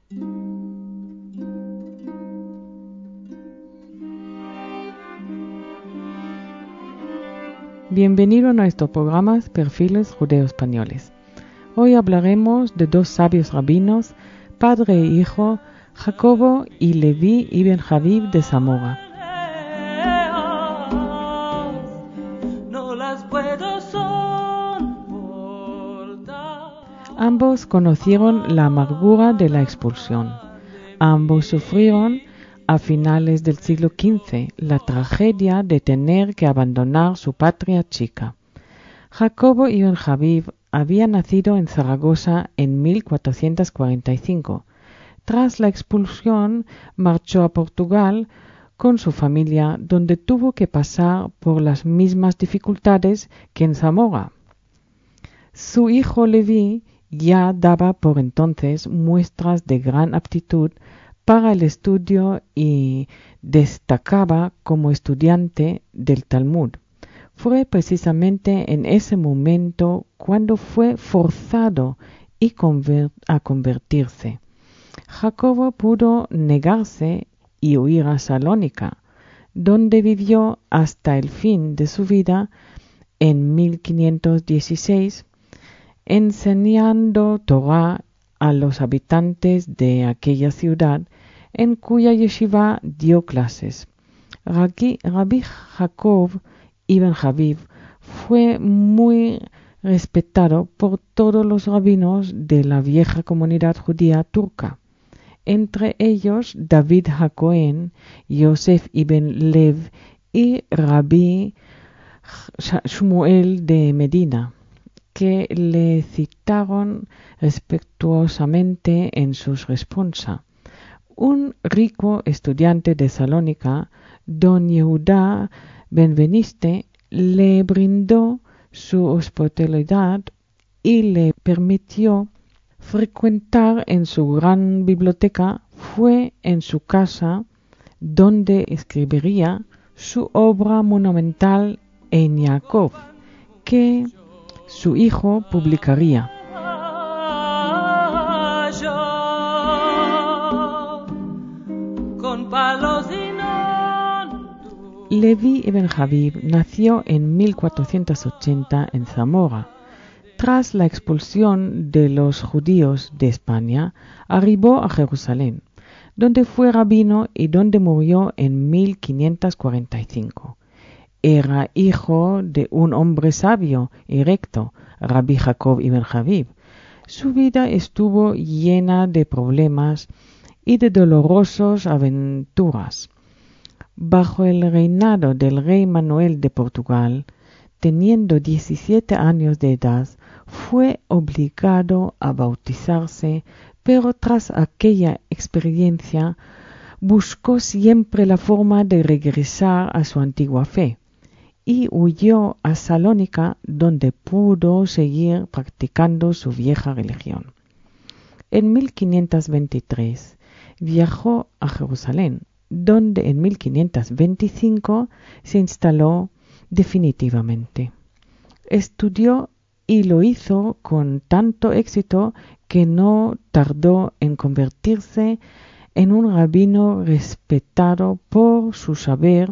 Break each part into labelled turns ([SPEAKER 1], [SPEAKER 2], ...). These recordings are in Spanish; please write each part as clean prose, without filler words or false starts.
[SPEAKER 1] Bienvenido a nuestro programa Perfiles Judeo-Españoles. Hoy hablaremos de dos sabios rabinos, padre e hijo, Jacobo y Leví ibn Javíb de Zamora. Ambos conocieron la amargura de la expulsión. Ambos sufrieron a finales del siglo XV la tragedia de tener que abandonar su patria chica. Jacobo ibn Javíb había nacido en Zaragoza en 1445. Tras la expulsión marchó a Portugal con su familia, donde tuvo que pasar por las mismas dificultades que en Zamora. Su hijo Leví ya daba por entonces muestras de gran aptitud para el estudio y destacaba como estudiante del Talmud. Fue precisamente en ese momento cuando fue forzado a convertirse. Jacobo pudo negarse y huir a Salónica, donde vivió hasta el fin de su vida en 1516, enseñando Torá a los habitantes de aquella ciudad, en cuya yeshiva dio clases. Rabbi Jacob ibn Javíb fue muy respetado por todos los rabinos de la vieja comunidad judía turca, entre ellos David HaKohen, Yosef ibn Lev y Rabbi Shmuel de Medina, que le citaron respetuosamente en sus responsa. Un rico estudiante de Salónica, don Yehudá Benveniste, le brindó su hospitalidad y le permitió frecuentar en su gran biblioteca. Fue en su casa donde escribiría su obra monumental en Jacob, que su hijo publicaría. Leví ibn Javíb nació en 1480 en Zamora. Tras la expulsión de los judíos de España, arribó a Jerusalén, donde fue rabino y donde murió en 1545. Era hijo de un hombre sabio y recto, Rabbi Jacob ibn Javíb. Su vida estuvo llena de problemas y de dolorosas aventuras. Bajo el reinado del rey Manuel de Portugal, teniendo 17 años de edad, fue obligado a bautizarse, pero tras aquella experiencia buscó siempre la forma de regresar a su antigua fe y huyó a Salónica, donde pudo seguir practicando su vieja religión. En 1523 viajó a Jerusalén, donde en 1525 se instaló definitivamente. Estudió y lo hizo con tanto éxito que no tardó en convertirse en un rabino respetado por su saber,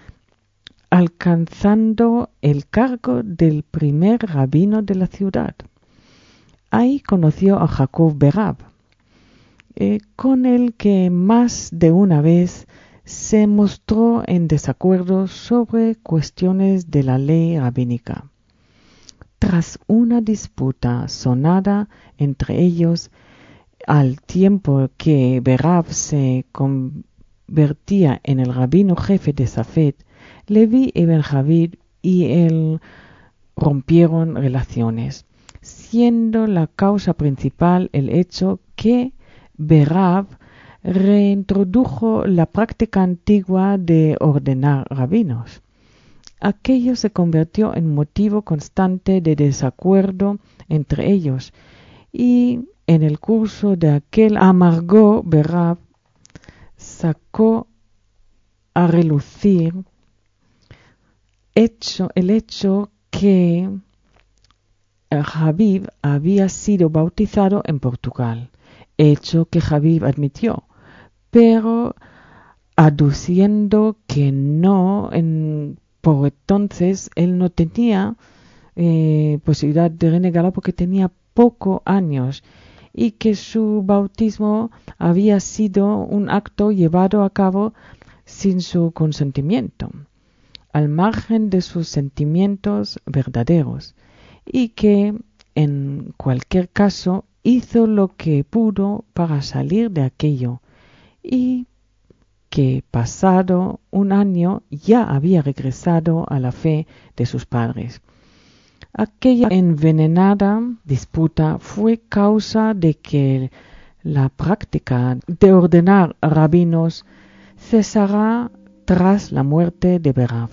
[SPEAKER 1] alcanzando el cargo del primer rabino de la ciudad. Ahí conoció a Jacob Berab, con el que más de una vez se mostró en desacuerdo sobre cuestiones de la ley rabínica. Tras una disputa sonada entre ellos, al tiempo que Berab se convertía en el rabino jefe de Safed, Leví ibn Javíb y él rompieron relaciones, siendo la causa principal el hecho que Berab reintrodujo la práctica antigua de ordenar rabinos. Aquello se convirtió en motivo constante de desacuerdo entre ellos, y en el curso de aquel amargo Berab sacó a relucir el hecho que Javíb había sido bautizado en Portugal, hecho que Habib admitió, pero aduciendo que por entonces él no tenía posibilidad de renegarlo porque tenía pocos años y que su bautismo había sido un acto llevado a cabo sin su consentimiento, al margen de sus sentimientos verdaderos, y que en cualquier caso hizo lo que pudo para salir de aquello, y que pasado un año ya había regresado a la fe de sus padres. Aquella envenenada disputa fue causa de que la práctica de ordenar rabinos cesara tras la muerte de Berav.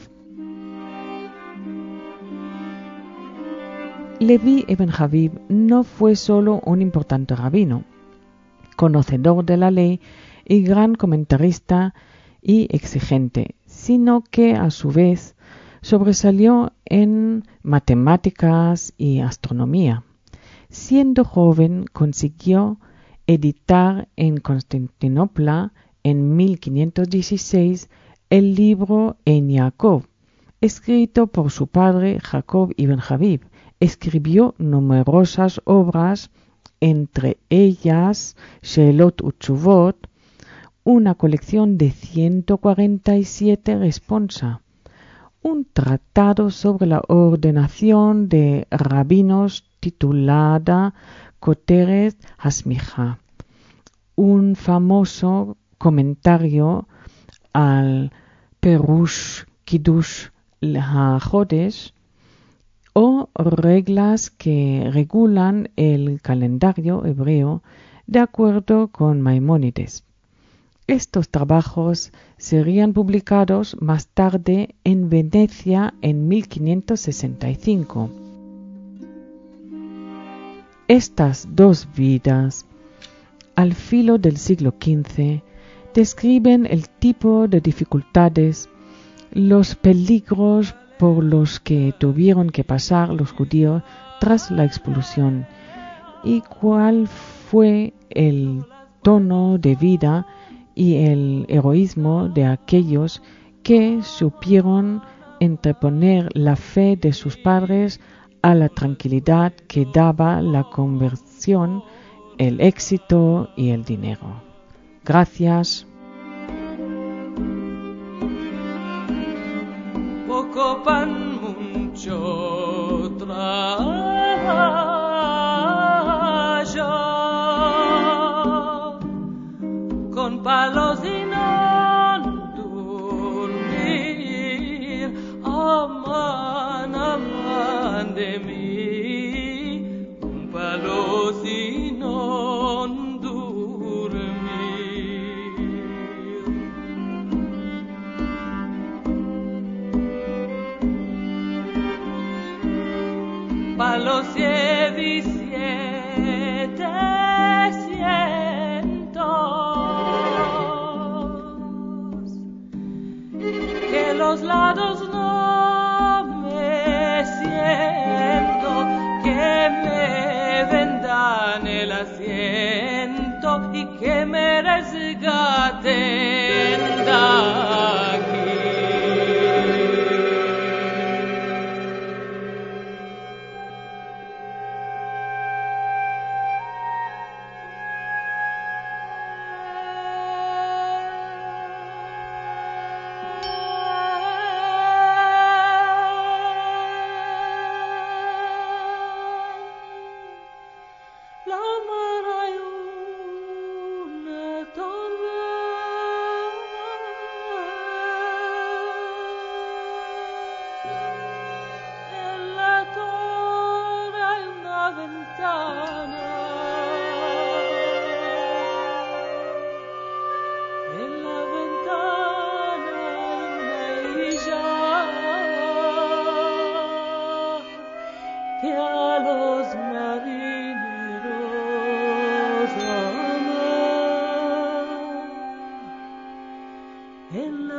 [SPEAKER 1] Levi ibn Habib no fue solo un importante rabino, conocedor de la ley y gran comentarista y exigente, sino que a su vez sobresalió en matemáticas y astronomía. Siendo joven consiguió editar en Constantinopla en 1516 el libro En Yaakov, escrito por su padre Jacob ibn Habib. Escribió numerosas obras, entre ellas Sheelot Utshuvot, una colección de 147 responsa, un tratado sobre la ordenación de rabinos titulada Koteret Hasmicha, un famoso comentario al Perush Kiddush HaChodesh, o reglas que regulan el calendario hebreo de acuerdo con Maimónides. Estos trabajos serían publicados más tarde en Venecia en 1565. Estas dos vidas, al filo del siglo XV, describen el tipo de dificultades, los peligros por los que tuvieron que pasar los judíos tras la expulsión y cuál fue el tono de vida y el heroísmo de aquellos que supieron entreponer la fe de sus padres a la tranquilidad que daba la conversión, el éxito y el dinero. Gracias.
[SPEAKER 2] Poco pan, mucho trabajo, con palos y no dormir, aman de mí, con palos y no dormir. Palos 700, que los lados no me siento, que me vendan el asiento y que me rescaten de aquí. Que a los marineros ama.